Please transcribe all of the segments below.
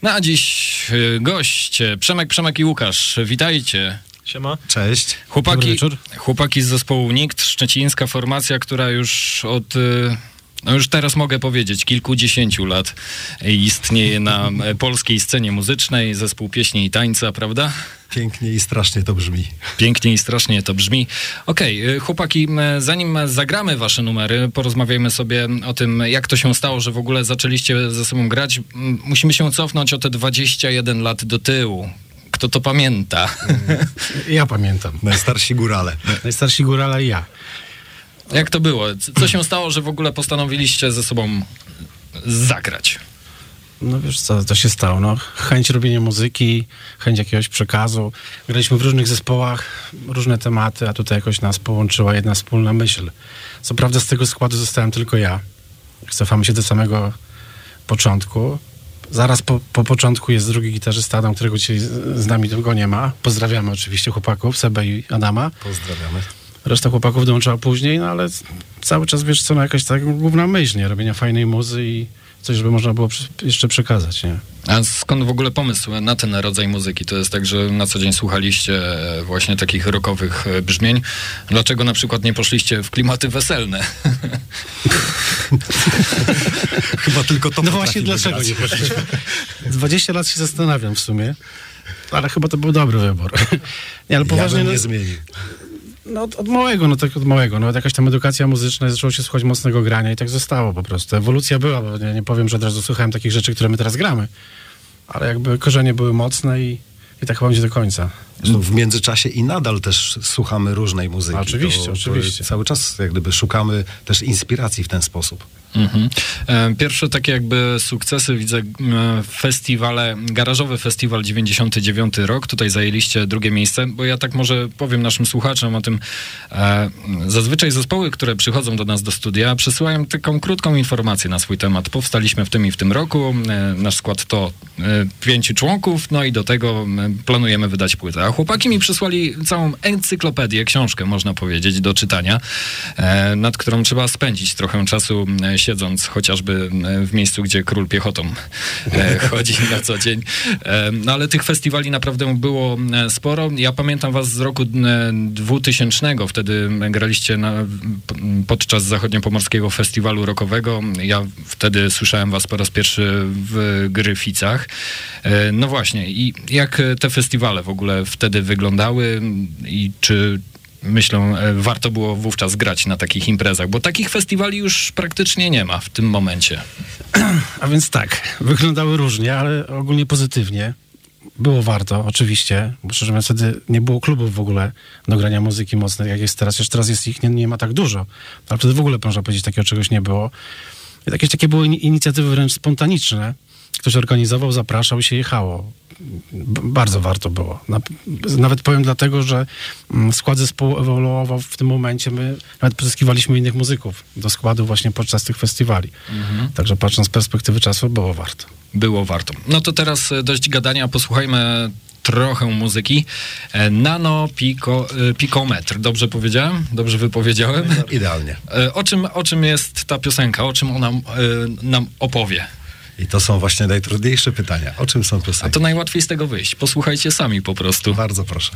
Na dziś goście Przemek i Łukasz. Witajcie. Siema. Cześć. Chłopaki z zespołu Nikt, szczecińska formacja, która już od... No już teraz mogę powiedzieć, kilkudziesięciu lat istnieje na polskiej scenie muzycznej, zespół pieśni i tańca, prawda? Pięknie i strasznie to brzmi. Pięknie i strasznie to brzmi. Okej, chłopaki, zanim zagramy wasze numery, porozmawiajmy sobie o tym, jak to się stało, że w ogóle zaczęliście ze sobą grać. Musimy się cofnąć o te 21 lat do tyłu. Kto to pamięta? Ja pamiętam. Najstarsi górale. Najstarsi górale i ja. Jak to było? Co się stało, że w ogóle postanowiliście ze sobą zagrać? No wiesz co, to się stało, no. Chęć robienia muzyki, chęć jakiegoś przekazu. Graliśmy w różnych zespołach, różne tematy, a tutaj jakoś nas połączyła jedna wspólna myśl. Co prawda z tego składu zostałem tylko ja. Cofamy się do samego początku. Zaraz po początku jest drugi gitarzysta Adam, którego dzisiaj z nami długo nie ma. Pozdrawiamy oczywiście chłopaków, Sebę i Adama. Pozdrawiamy. Reszta chłopaków dołączyła później, no ale cały czas, wiesz co, no jakaś tak główna myśl, nie? Robienia fajnej muzy i coś, żeby można było jeszcze przekazać, nie? A skąd w ogóle pomysł na ten rodzaj muzyki? To jest tak, że na co dzień słuchaliście właśnie takich rockowych brzmień. Dlaczego na przykład nie poszliście w klimaty weselne? Chyba tylko to. No właśnie dlaczego nie poszliśmy? 20 lat się zastanawiam w sumie, ale chyba to był dobry wybór. Nie, ale poważnie, ja bym nie zmienił. No od małego. Nawet jakaś tam edukacja muzyczna, zaczęło się słuchać mocnego grania i tak zostało po prostu. Ewolucja była, bo nie powiem, że od razu słuchałem takich rzeczy, które my teraz gramy, ale jakby korzenie były mocne i tak chyba będzie do końca. W międzyczasie i nadal też słuchamy różnej muzyki. Oczywiście. Cały czas jak gdyby szukamy też inspiracji w ten sposób. Mhm. Pierwsze takie jakby sukcesy widzę festiwale, Garażowy Festiwal 99 rok, tutaj zajęliście drugie miejsce, bo ja tak może powiem naszym słuchaczom o tym, zazwyczaj zespoły, które przychodzą do nas do studia, przesyłają taką krótką informację na swój temat. Powstaliśmy w tym i w tym roku, nasz skład to 5 członków, no i do tego planujemy wydać płytę. A chłopaki mi przysłali całą encyklopedię, książkę można powiedzieć, do czytania, nad którą trzeba spędzić trochę czasu, siedząc chociażby w miejscu, gdzie król piechotą chodzi na co dzień. No ale tych festiwali naprawdę było sporo. Ja pamiętam was z roku 2000. Wtedy graliście podczas Zachodniopomorskiego Festiwalu Rockowego. Ja wtedy słyszałem was po raz pierwszy w Gryficach. No właśnie. I jak te festiwale w ogóle wtedy wyglądały i czy myślę, warto było wówczas grać na takich imprezach, bo takich festiwali już praktycznie nie ma w tym momencie. A więc tak, wyglądały różnie, ale ogólnie pozytywnie. Było warto, oczywiście, bo szczerze mówiąc, wtedy nie było klubów w ogóle do grania muzyki mocnej, jak jest teraz. Już teraz jest ich nie ma tak dużo, ale wtedy w ogóle, można powiedzieć, takiego czegoś nie było. I jakieś takie były inicjatywy wręcz spontaniczne. Ktoś organizował, zapraszał i się jechało. Bardzo warto było. Nawet powiem dlatego, że skład zespołu ewoluował w tym momencie. My nawet pozyskiwaliśmy innych muzyków do składu właśnie podczas tych festiwali. Także patrząc z perspektywy czasu, było warto. Było warto. No to teraz dość gadania, posłuchajmy trochę muzyki. Nano Pikometr. Dobrze powiedziałem? Dobrze wypowiedziałem? Idealnie. O czym jest ta piosenka? O czym ona nam opowie? I to są właśnie najtrudniejsze pytania. O czym są piosenki? A to najłatwiej z tego wyjść. Posłuchajcie sami po prostu. Bardzo proszę.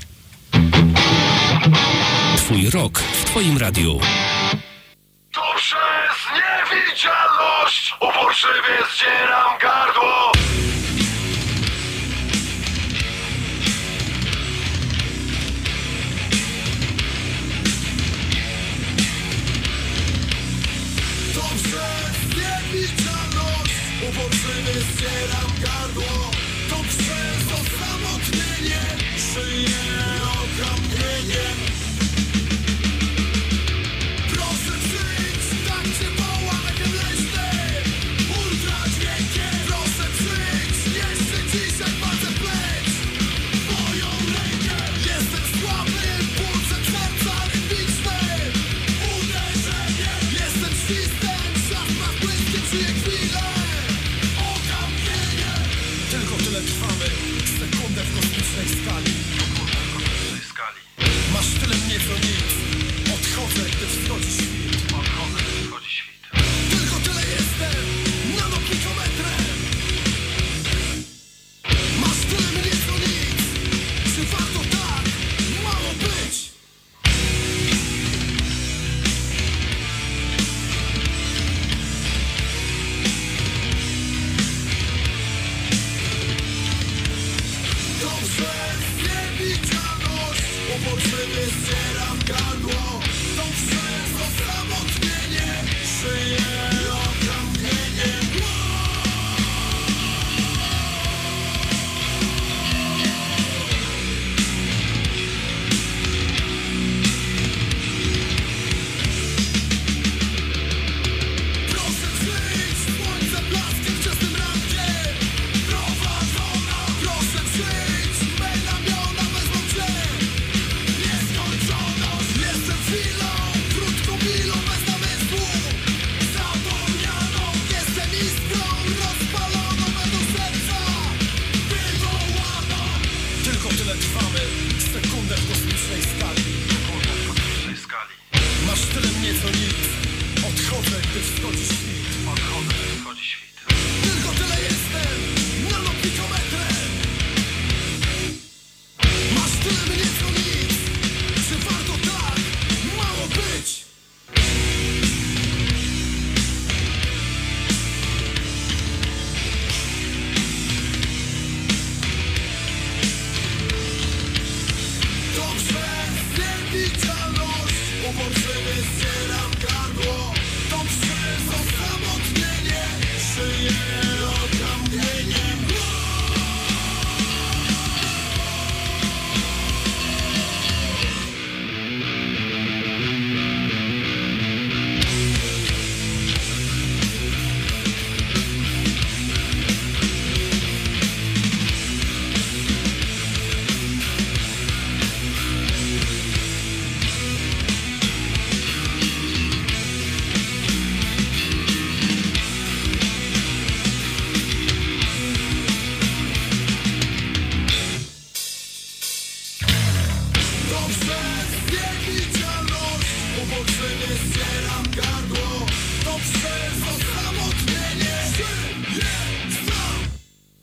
Twój rok w twoim radiu. To przez niewidzialność uporczywie zdzieram gardło. To przez niewidzialność uporczywie zdzieram gardło. To przez osamotnienie szyję okropnieniem. Proszę przyjdź, tak cię woła, jak leśny ultradźwiękiem. Proszę przyjdź.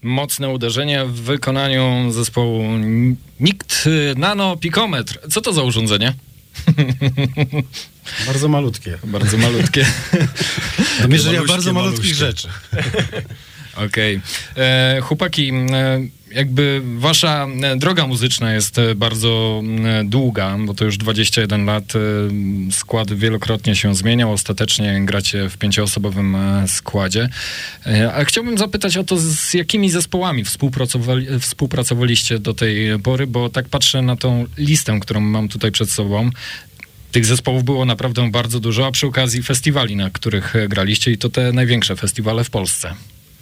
Mocne uderzenie w wykonaniu zespołu Nikt Nano Pikometr. Co to za urządzenie? Bardzo malutkie. Bardzo malutkie. Do mierzenia bardzo malutkich rzeczy. Okej. Chłopaki, jakby wasza droga muzyczna jest bardzo długa, bo to już 21 lat. Skład wielokrotnie się zmieniał. Ostatecznie gracie w 5-osobowym składzie. A chciałbym zapytać o to, z jakimi zespołami współpracowaliście do tej pory, bo tak patrzę na tą listę, którą mam tutaj przed sobą. Tych zespołów było naprawdę bardzo dużo, a przy okazji festiwali, na których graliście, i to te największe festiwale w Polsce.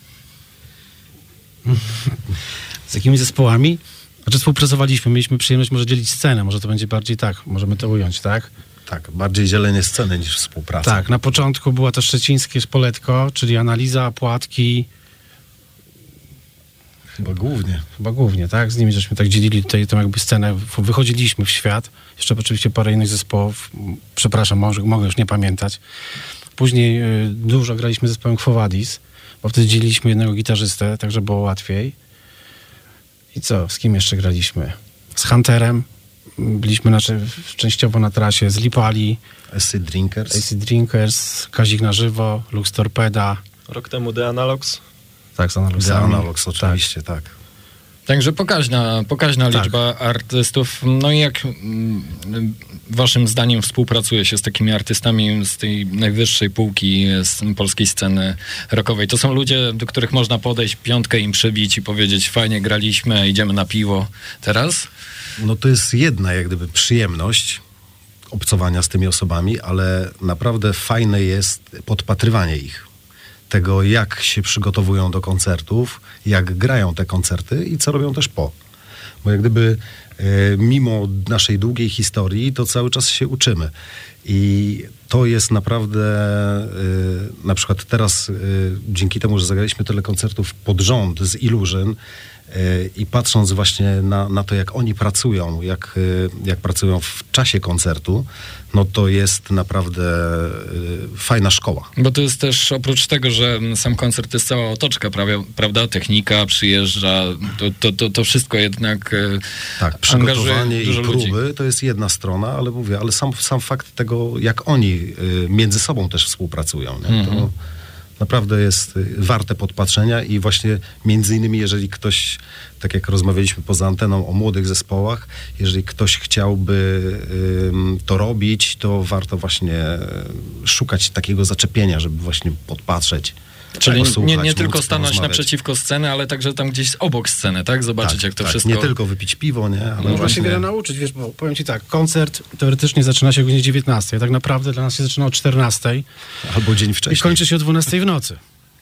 Z jakimi zespołami? Znaczy współpracowaliśmy, mieliśmy przyjemność może dzielić scenę, może to będzie bardziej tak, możemy to ująć, tak? Tak, bardziej dzielenie sceny niż współpraca. Tak, na początku była to szczecińskie Szpoletko, czyli analiza, płatki. Chyba głównie, tak? Z nimi żeśmy tak dzielili tutaj tą jakby scenę, wychodziliśmy w świat. Jeszcze oczywiście parę innych zespołów, przepraszam, mogę już nie pamiętać. Później dużo graliśmy z zespołem Quo Vadis, bo wtedy dzieliliśmy jednego gitarzystę, także było łatwiej. I co? Z kim jeszcze graliśmy? Z Hunterem. Byliśmy częściowo na trasie, z Lipali. AC Drinkers, Kazik na żywo, Lux Torpeda. Rok temu The Analogs. Tak, z Analogsami. The Analogs, oczywiście, tak. Także pokaźna liczba artystów. No i jak waszym zdaniem współpracuje się z takimi artystami z tej najwyższej półki z polskiej sceny rockowej? To są ludzie, do których można podejść, piątkę im przybić i powiedzieć: fajnie graliśmy, idziemy na piwo. Teraz? No to jest jedna jak gdyby przyjemność obcowania z tymi osobami, ale naprawdę fajne jest podpatrywanie ich. Tego, jak się przygotowują do koncertów, jak grają te koncerty i co robią też po. Bo jak gdyby mimo naszej długiej historii, to cały czas się uczymy. I to jest naprawdę, na przykład teraz, dzięki temu, że zagraliśmy tyle koncertów pod rząd z Illusion, i patrząc właśnie na to, jak oni pracują, jak pracują w czasie koncertu, no to jest naprawdę fajna szkoła. Bo to jest też, oprócz tego, że sam koncert to jest cała otoczka, prawda? Technika przyjeżdża, to wszystko jednak tak, przygotowanie angażuje dużo i próby ludzi. To jest jedna strona, ale mówię, ale sam fakt tego, jak oni między sobą też współpracują, nie? To naprawdę jest warte podpatrzenia i właśnie między innymi, jeżeli ktoś, tak jak rozmawialiśmy poza anteną o młodych zespołach, jeżeli ktoś chciałby to robić, to warto właśnie szukać takiego zaczepienia, żeby właśnie podpatrzeć. Czyli posłuchać, nie tylko móc stanąć porozmawiać. naprzeciwko sceny, ale także tam gdzieś obok sceny, tak? Zobaczyć, jak to wszystko... Nie tylko wypić piwo, nie? Ale Można się wiele nauczyć, wiesz, bo powiem ci tak, koncert teoretycznie zaczyna się o godzinie 19, tak naprawdę dla nas się zaczyna o 14 albo dzień i wcześniej. kończy się o 12 w nocy.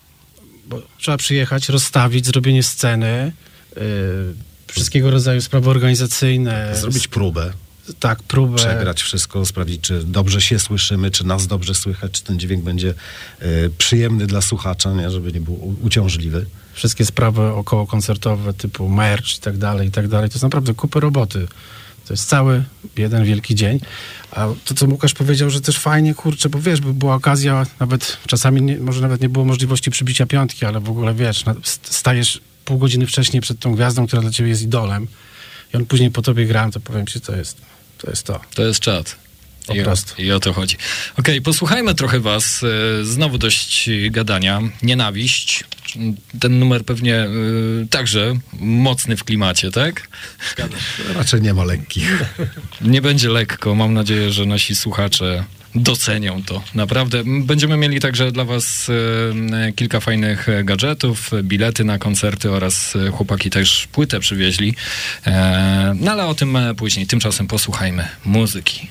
Bo trzeba przyjechać, rozstawić, zrobienie sceny, wszystkiego rodzaju sprawy organizacyjne. Zrobić próbę. Tak, próbę. Przegrać wszystko, sprawdzić, czy dobrze się słyszymy, czy nas dobrze słychać, czy ten dźwięk będzie przyjemny dla słuchacza, nie? Żeby nie był uciążliwy. Wszystkie sprawy okołokoncertowe, typu merch i tak dalej, to jest naprawdę kupę roboty. To jest cały jeden wielki dzień. A to, co Łukasz powiedział, że też fajnie, kurczę, bo wiesz, była okazja, nawet czasami może nawet nie było możliwości przybicia piątki, ale w ogóle wiesz, stajesz pół godziny wcześniej przed tą gwiazdą, która dla ciebie jest idolem i on później po tobie gra, to powiem ci, to jest to. To jest czad. Po prostu. I o to chodzi. Okej, posłuchajmy trochę was. Znowu dość gadania. Nienawiść. Ten numer pewnie także mocny w klimacie, tak? Raczej nie ma lekkich. Nie będzie lekko. Mam nadzieję, że nasi słuchacze docenią to. Naprawdę. Będziemy mieli także dla was kilka fajnych gadżetów, bilety na koncerty oraz chłopaki też płytę przywieźli. No ale o tym później. Tymczasem posłuchajmy muzyki.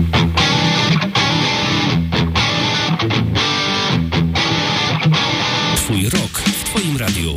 Twój rok w twoim radiu.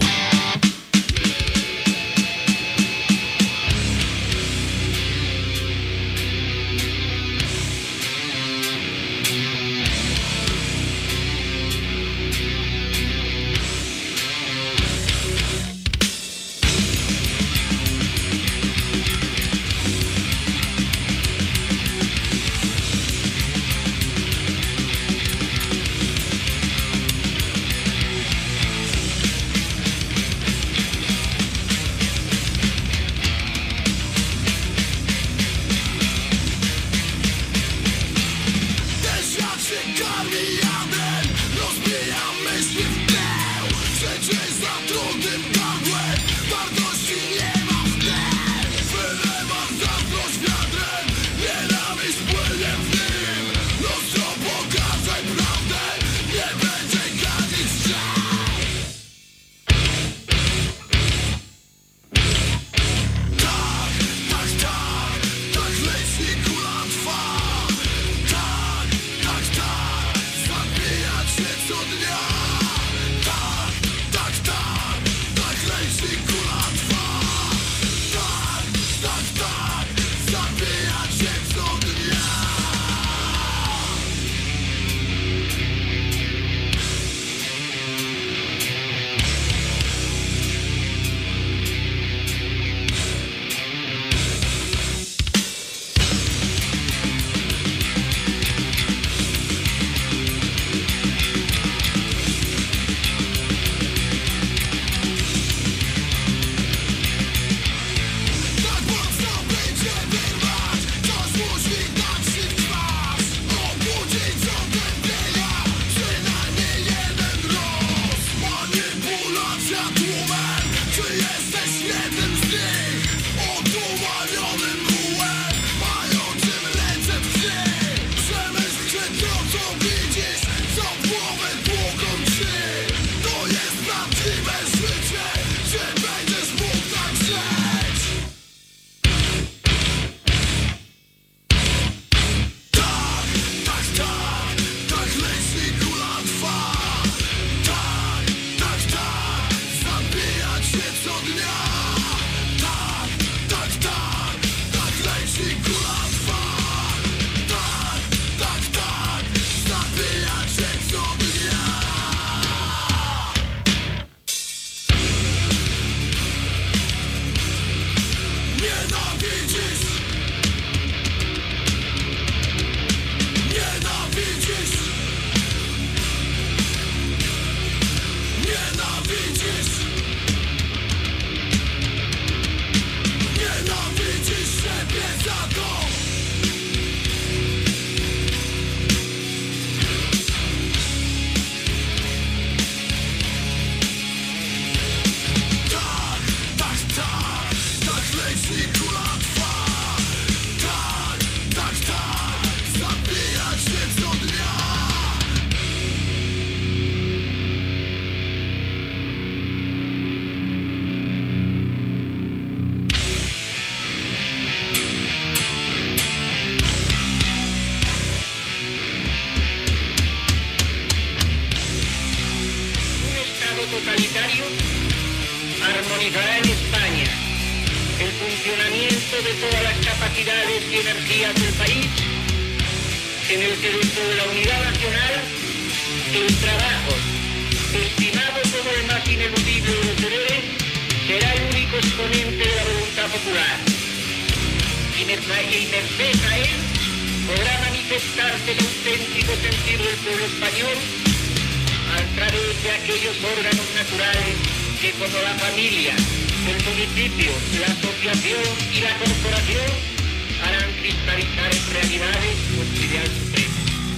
de todas las capacidades y energías del país, en el que dentro de la unidad nacional, el trabajo, estimado como el más ineludible de los deberes, será el único exponente de la voluntad popular. Y merced a él podrá manifestarse el auténtico sentir del pueblo español a través de aquellos órganos naturales que, como la familia, el municipio, la asociación y la corporación, harán cristalizar en realidades nuestro ideal supremo.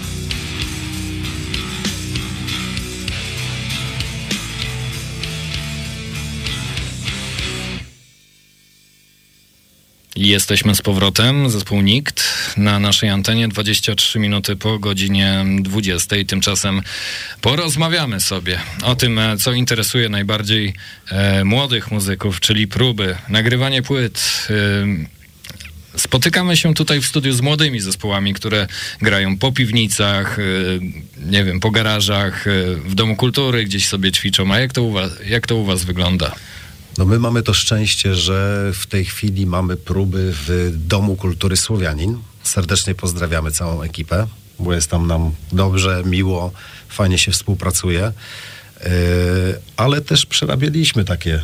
I jesteśmy z powrotem, zespół Nikt, na naszej antenie 23 minuty po godzinie 20. Tymczasem porozmawiamy sobie o tym, co interesuje najbardziej młodych muzyków, czyli próby, nagrywanie płyt. Spotykamy się tutaj w studiu z młodymi zespołami, które grają po piwnicach, nie wiem, po garażach, w Domu Kultury gdzieś sobie ćwiczą. A jak to u was wygląda? No my mamy to szczęście, że w tej chwili mamy próby w Domu Kultury Słowianin. Serdecznie pozdrawiamy całą ekipę, bo jest tam nam dobrze, miło, fajnie się współpracuje. Ale też przerabialiśmy takie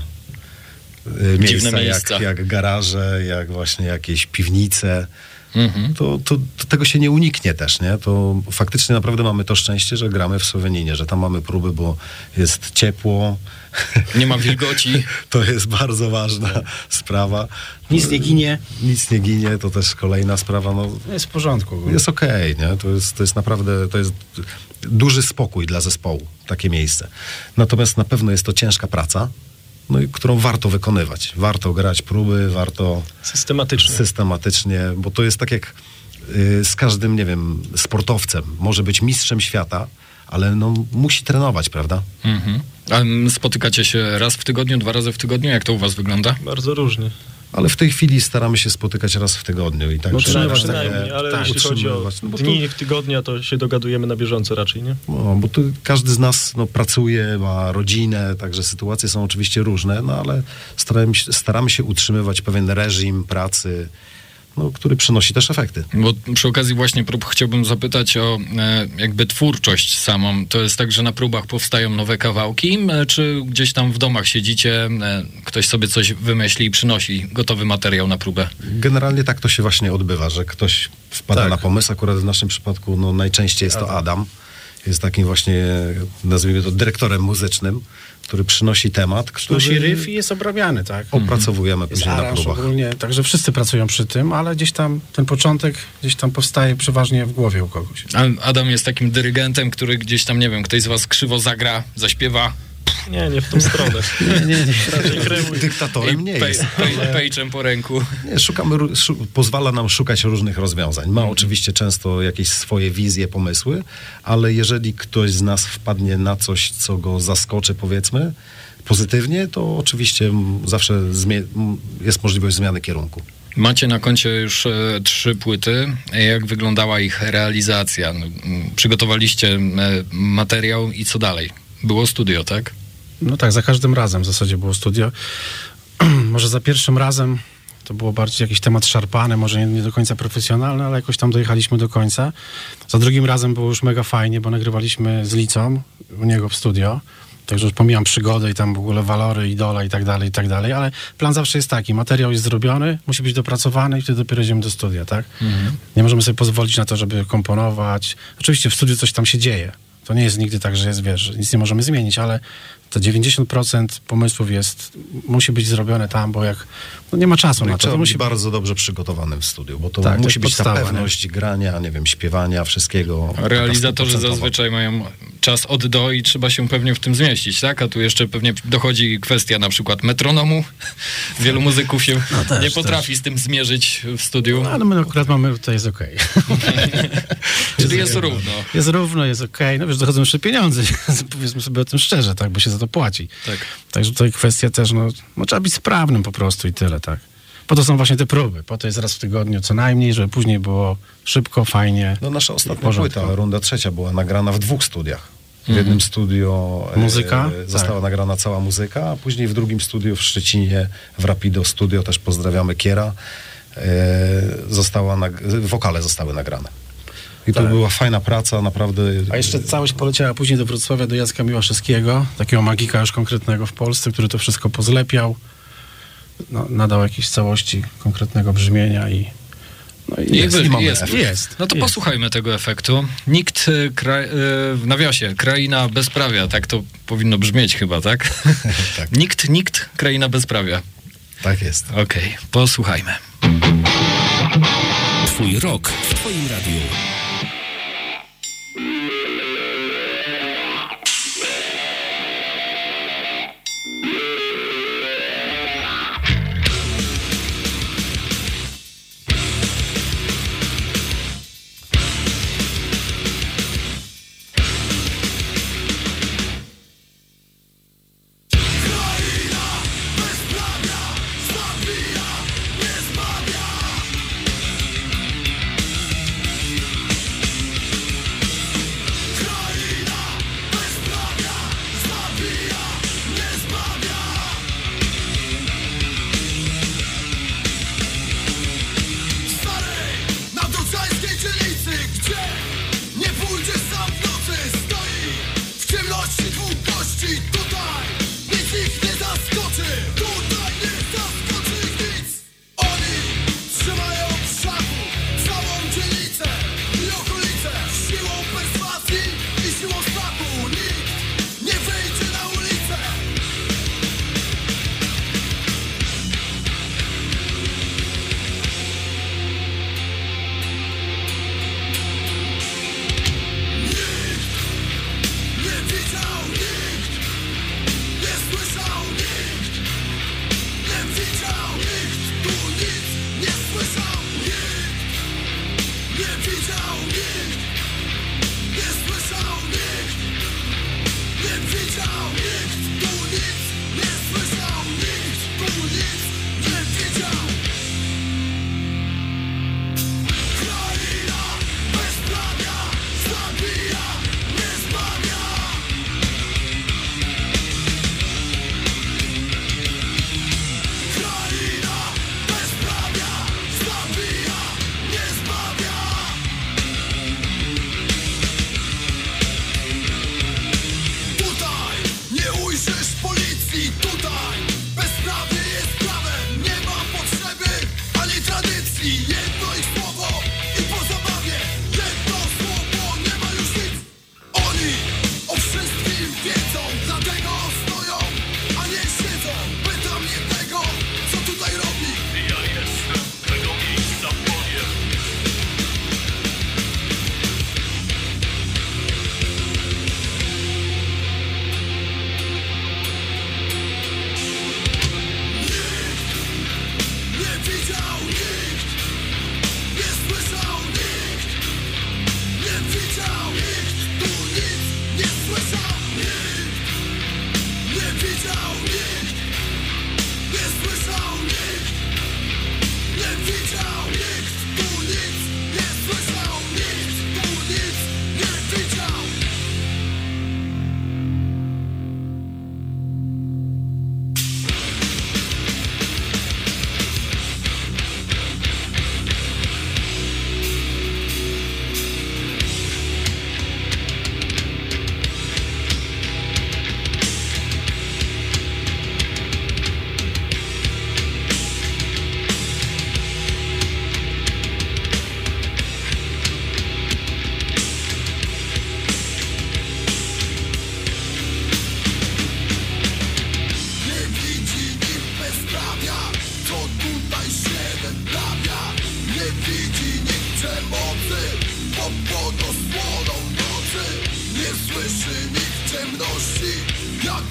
miejsca. Jak garaże, jak właśnie jakieś piwnice. To tego się nie uniknie też, nie? To faktycznie naprawdę mamy to szczęście, że gramy w Słowianinie, że tam mamy próby, bo jest ciepło. Nie ma wilgoci. To jest bardzo ważna sprawa. Nic nie ginie. Nic nie ginie, to też kolejna sprawa. No, Jest w porządku. jest okej, nie? To jest naprawdę, to jest duży spokój dla zespołu, takie miejsce. Natomiast na pewno jest to ciężka praca, no i którą warto wykonywać. Warto grać próby, warto systematycznie, bo to jest tak jak z każdym, nie wiem, sportowcem. Może być mistrzem świata, ale no musi trenować, prawda? A spotykacie się raz w tygodniu, 2 razy w tygodniu? Jak to u was wygląda? Bardzo różnie. Ale w tej chwili staramy się spotykać raz w tygodniu. I tak, Przynajmniej, ale jeśli chodzi o dni w tygodniu, to się dogadujemy na bieżąco raczej, nie? No, bo tu każdy z nas pracuje, ma rodzinę, także sytuacje są oczywiście różne, no ale staramy się utrzymywać pewien reżim pracy, który przynosi też efekty. Bo przy okazji właśnie prób chciałbym zapytać o jakby twórczość samą. To jest tak, że na próbach powstają nowe kawałki, czy gdzieś tam w domach siedzicie, ktoś sobie coś wymyśli i przynosi gotowy materiał na próbę? Generalnie tak to się właśnie odbywa, że ktoś wpada na pomysł. Akurat w naszym przypadku najczęściej jest to Adam. Jest takim właśnie, nazwijmy to, dyrektorem muzycznym, który przynosi temat, Przynosi riff i jest obrabiany, tak? Opracowujemy Jest później na aranż próbach. ogólnie, także wszyscy pracują przy tym, ale gdzieś tam ten początek gdzieś tam powstaje przeważnie w głowie u kogoś. A Adam jest takim dyrygentem, który gdzieś tam, nie wiem, ktoś z was krzywo zagra, zaśpiewa. Nie w tą stronę. Nie. Dyktatorem nie jest. Pejczem po ręku. Nie, pozwala nam szukać różnych rozwiązań. Ma oczywiście często jakieś swoje wizje, pomysły, ale jeżeli ktoś z nas wpadnie na coś, co go zaskoczy, powiedzmy, pozytywnie, to oczywiście zawsze jest możliwość zmiany kierunku. Macie na koncie już 3 płyty. Jak wyglądała ich realizacja? Przygotowaliście materiał i co dalej? Było studio, tak? No tak, za każdym razem w zasadzie było studio. Może za pierwszym razem to było bardziej jakiś temat szarpany, może nie do końca profesjonalny, ale jakoś tam dojechaliśmy do końca. Za drugim razem było już mega fajnie, bo nagrywaliśmy z Licą u niego w studio. Także już pomijam przygodę i tam w ogóle walory, idola i tak dalej, ale plan zawsze jest taki, materiał jest zrobiony, musi być dopracowany i wtedy dopiero idziemy do studia, tak? Nie możemy sobie pozwolić na to, żeby komponować. Oczywiście w studiu coś tam się dzieje. To nie jest nigdy tak, że jest, wiesz, nic nie możemy zmienić, ale to 90% pomysłów musi być zrobione tam, bo nie ma czasu na to. Trzeba To być musi bardzo dobrze przygotowanym w studiu, bo to Tak, to musi jest być ta podstawa, pewność grania, nie wiem, śpiewania, wszystkiego. Realizatorzy taka 100%. zazwyczaj mają czas od do i trzeba się pewnie w tym zmieścić, tak? A tu jeszcze pewnie dochodzi kwestia na przykład metronomu. Wielu muzyków się nie potrafi z tym zmierzyć w studiu. No, ale my akurat mamy, to jest okej. Czyli jest równo. Jest równo, jest okej. No wiesz, dochodzą jeszcze pieniądze, powiedzmy sobie o tym szczerze, tak, bo się za to płaci. Tak. Także tutaj kwestia też, trzeba być sprawnym po prostu i tyle, tak. Po to są właśnie te próby, po to jest raz w tygodniu co najmniej, żeby później było szybko, fajnie. No nasza ostatnia porządku. płyta, runda 3, była nagrana w 2 studiach. W jednym studio Muzyka? została nagrana cała muzyka, a później w drugim studiu w Szczecinie, w Rapido Studio, też pozdrawiamy Kiera. wokale zostały nagrane. I to była fajna praca, naprawdę. A jeszcze całość poleciała później do Wrocławia, do Jacka Miłaszewskiego, takiego magika już konkretnego w Polsce, który to wszystko pozlepiał, nadał jakiejś całości konkretnego brzmienia i jest. No to posłuchajmy tego efektu. W nawiasie, kraina bezprawia, tak to powinno brzmieć chyba, tak? Tak. Nikt, kraina bezprawia. Tak jest. Okej, posłuchajmy. Twój rok w twoim radiu.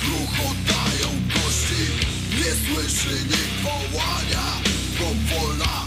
Słyszy nikt wołania, bo wola